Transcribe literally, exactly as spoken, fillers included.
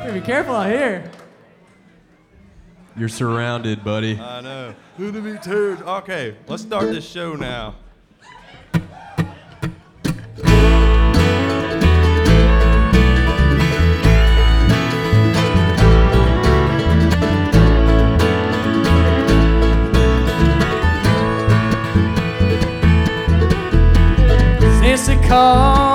Better be careful out here. You're surrounded, buddy. I know. Enemy turds. Okay, let's start this show now. Since the call